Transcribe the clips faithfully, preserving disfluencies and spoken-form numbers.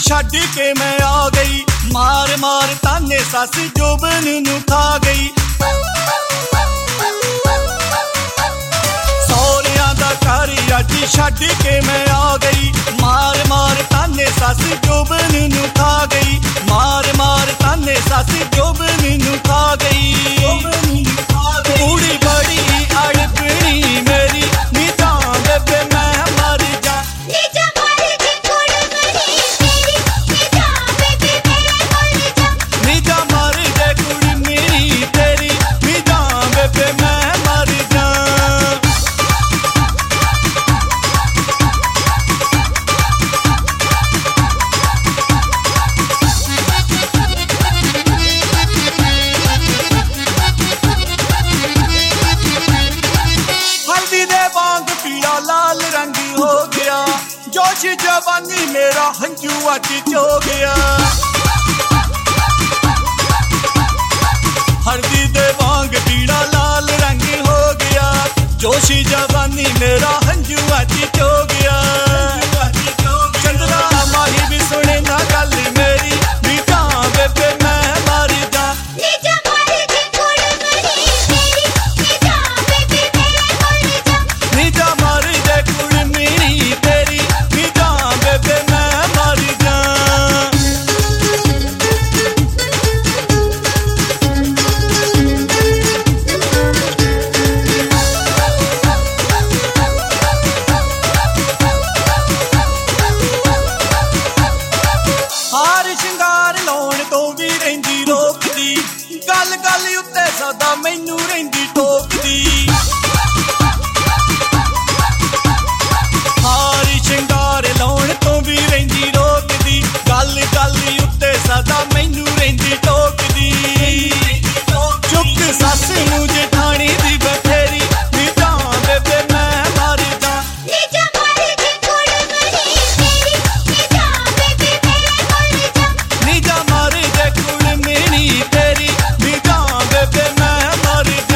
छड्ड के मैं आ गई, मार मार ताने सस जोबन नू खा गई। सौरियां दा घर अज छड्ड के मैं आ गई, मार मार ताने सस जोबन नू खा गई, मार मार ताने सस जोबन नू खा गई। कुड़ी बड़ी अड़पनी मेरी नी तां बेबे मैं मर जा। नीजा मर जा कुड़ी मेरी तेरी नी तां बेबे मैं मर जा। हल्दी दे वांग पीला लाल रंग हो गया, जोश जवानी मेरा हंजू अज चो गया। हल्दी दे वांग पीला लाल रंग हो गया, जोश जवानी मेरा हंजू अज चो गया। चंद्रा माही भी सुने ना गल मेरी नी तां बेबे मैं मर जा। नीजा मर जा कुड़ी मेरी तेरी नी तां बेबे मैं मर जा। हार शिंगार लाउण तो भी रहिंदी रोकदी, गल गल उत्ते सदा मैनू रहिंदी टोकदी। हार शिंगार लाउण तो भी रहिंदी रोकदी, गल गल उत्ते सदा मैनू रहिंदी टोकदी। चुक सस नू जेठानी दी बथेरी नी तां बेबे मैं मर जा। नीजा मर जा कुड़ी मेरी तेरी नी तां बेबे मैं मर जा।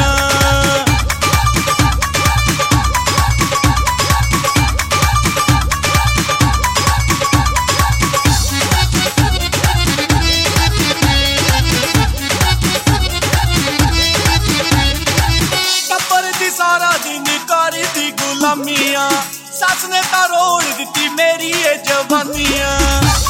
टब्बर दी सारा दिन कारी दी गुलामियां, सस ने तां रोड़ दित्ती मेरी ए जवानियां।